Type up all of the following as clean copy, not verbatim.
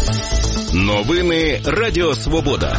Новини Радіо Свобода.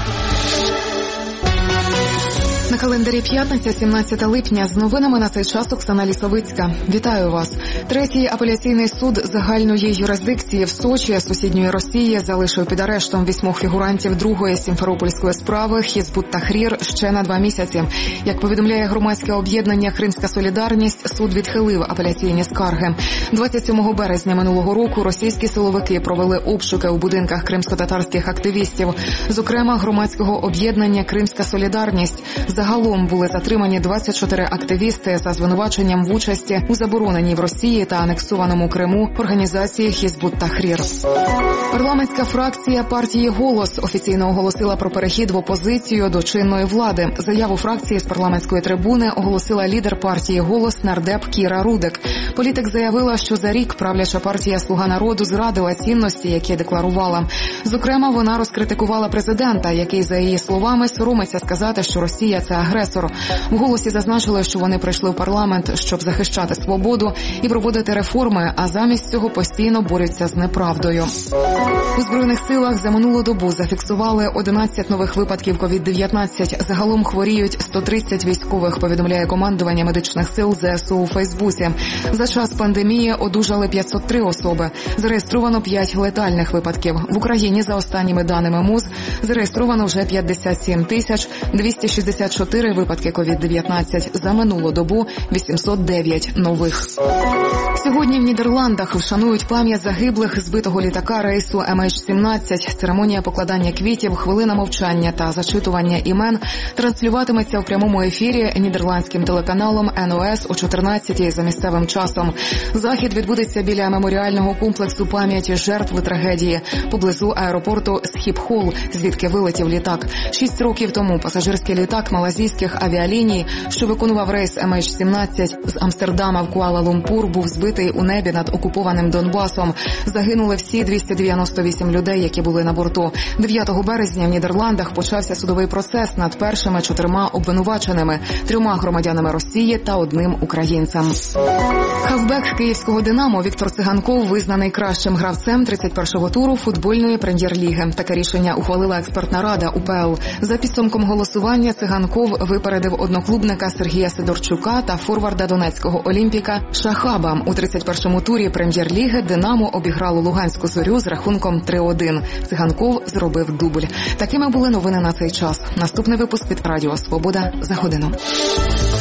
На календарі п'ятниця, 17 липня. З новинами на цей час Оксана Лісовицька. Вітаю вас. Третій апеляційний суд загальної юрисдикції в Сочі, сусідньої Росії, залишив під арештом 8 фігурантів другої сімферопольської справи Хізбут Тахрір ще на 2 місяці. Як повідомляє громадське об'єднання «Кримська солідарність», суд відхилив апеляційні скарги. 27 березня минулого року російські силовики провели обшуки у будинках кримсько-татарських активістів, зокрема громадського об'єднання «Кримська солідарність». Загалом були затримані 24 активісти за звинуваченням в участі у забороненій в Росії та анексованому Криму організації Хізбут Тахрір. Парламентська фракція партії «Голос» офіційно оголосила про перехід в опозицію до чинної влади. Заяву фракції з парламентської трибуни оголосила лідер партії «Голос» нардеп Кіра Рудик. Політик заявила, що за рік правляча партія «Слуга народу» зрадила цінності, які декларувала. Зокрема, вона розкритикувала президента, який, за її словами, соромиться сказати, що Росія – це агресор. В «Голосі» зазначили, що вони прийшли в парламент, щоб захищати свободу і проводити реформи, а замість цього постійно борються з неправдою. У Збройних силах за минулу добу зафіксували 11 нових випадків COVID-19. Загалом хворіють 130 військових, повідомляє командування медичних сил ЗСУ у Фейсбуці. За час пандемії одужали 503 особи. Зареєстровано 5 летальних випадків. В Україні, за останніми даними МОЗ, зареєстровано вже 57 264 випадки COVID-19. За минулу добу 809 нових. Сьогодні в Нідерландах вшанують пам'ять загиблих збитого літака рейсу MH17. Церемонія покладання квітів, хвилина мовчання та зачитування імен транслюватиметься у прямому ефірі нідерландським телеканалом НОС о 14-й за місцевим часом. Захід відбудеться біля меморіального комплексу пам'яті жертв трагедії поблизу аеропорту Схіпхол, звідки вилетів літак. 6 років тому пасажирський літак малазійських авіаліній, що виконував рейс MH17 з Амстердама в Куала-Лумпур, був збитий у небі над окупованим Донбасом. Загинули всі 298 людей, які були на борту. 9 березня в Нідерландах почався судовий процес над першими 4 обвинуваченими – 3 громадянами Росії та 1 українцем. Хавбек київського «Динамо» Віктор Циганков визнаний кращим гравцем 31-го туру футбольної прем'єр-ліги. Таке рішення ухвалила експертна рада УПЛ. За підсумком голосування Циганков випередив одноклубника Сергія Сидорчука та форварда донецького «Олімпіка» Шахаба. У 31-му турі прем'єр-ліги «Динамо» обіграло Луганську «Зорю» з рахунком 3-1. Циганков зробив дубль. Такими були новини на цей час. Наступний випуск від Радіо Свобода за годину.